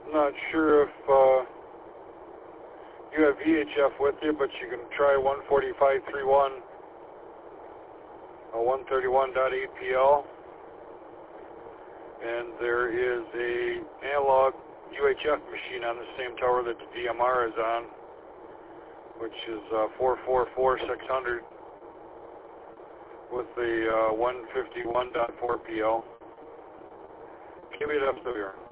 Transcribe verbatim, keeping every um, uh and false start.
Not sure if uh, you have V H F with you, but you can try one forty-five point three one or one thirty-one dot eight P L. And there is a analog U H F machine on the same tower that the D M R is on, which is uh, four four four six hundred with the uh, one fifty-one point four P L. Give me it up here.